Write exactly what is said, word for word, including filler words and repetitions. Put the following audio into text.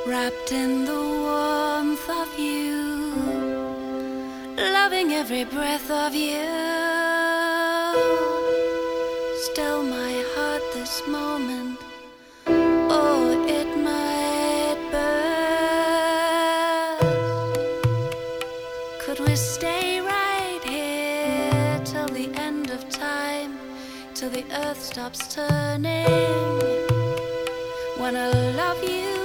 wrapped in the warmth of you, loving every breath of you. Still my heart this moment, oh, it might burst. Could we stay right here till the end of time, till the earth stops turning? When I love you